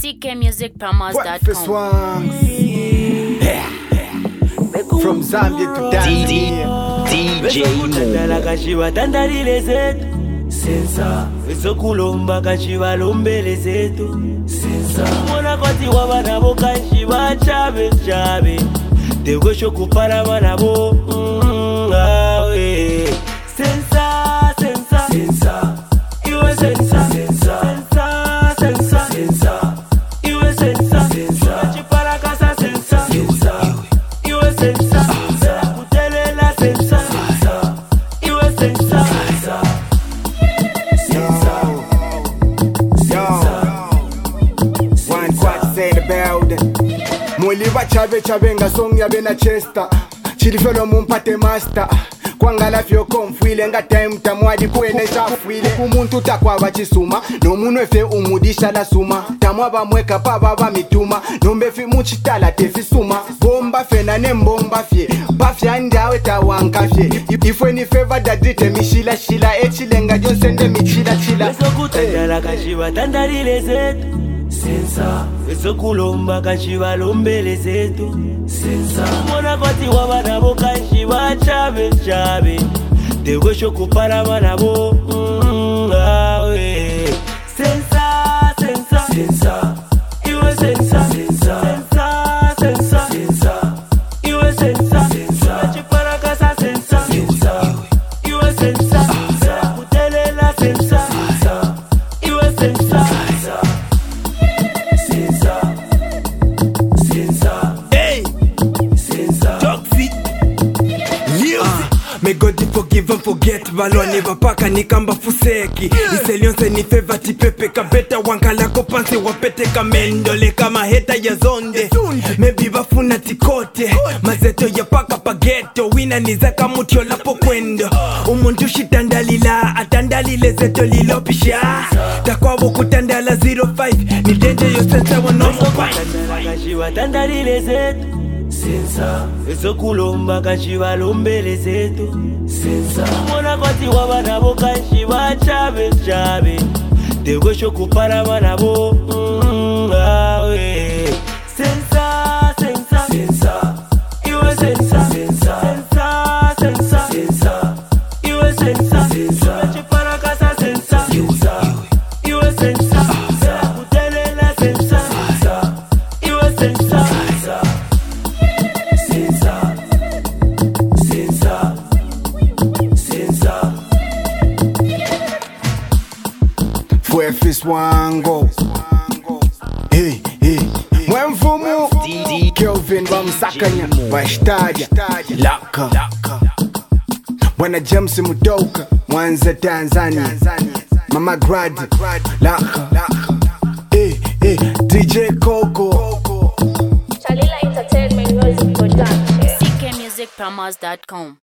CKmusicPromos.com. From Zambia to Tanzania, DJ Mo kashiwa tandalile zetu sensa ezokulomba kashiwa lombele zetu sensa mwana kwati wabanabo kashiwa chabe chabe tegosho kupara banabo awe sensa sensa sensa iwe sensa sensa sensa sensa sensa iwe sensa sensa chipara kasa sensa sensa iwe sensa kutelela sensa sensa iwe sensa sensa one quad say the building. Muliba chabe chabe nga song ya bena chester. Chilifelo mumpate master. Kwangala fyo konfwile nga time tamwadi kwene shafwile kumuntu takwa bachisuma no munwe fe umudisha la suma tamwa bamweka baba bamituma nombe fi muchitala tefi suma bomba fe na nembomba fye bafya ndawe tawanka fye ifwe ni favor dadite mishila shila echilenga jonsende michila chila ezokutandala kashiwa tandalile zetu sensa ezokulomba kashiwa lombele zetu sensa mwana kwati wabanabo kashiwa chabe chabe tegosho kupara banabo awe sensa sensa sensa iwe sensa sensa sensa sensa sensa iwe sensa sensa chipara kasa sensa sensa iwe sensa sensa kutelela sensa sensa iwe sensa sensa May God forgive and forget balone vapaka nikamba fuseki iselionse ni favor tipepe kabeta wankala kopanse wapete kamendole kama heta ya zonde maybe bafuna tikote mazeto ya paka pageto wina nizaka mutyo lapo kwendo umuntu shitandalila atandalile zeto lilopisha takwabo kutandala 05 ni danger yosensa wanomo kashiwa tandalile zetu sensa ezokulomba kashiwa lombele zetu sensa mwana kwati wabanabo kashiwa chabe chabe tegosho kupara banabo awe sensa sensa sensa iwe sensa sensa sensa sensa sensa iwe sensa sensa chipara kasa sensa sensa iwe sensa sensa kutelela sensa sensa iwe sensa sensa fue fis wango. Hey hey mwenfumu Kelvin bamsakanya bashtaja laka Bwana James Mudoka Mwanza Tanzania Mama Grad laka hey hey DJ Coco Chalila Entertainment Music Production. CKmusicPromos.com.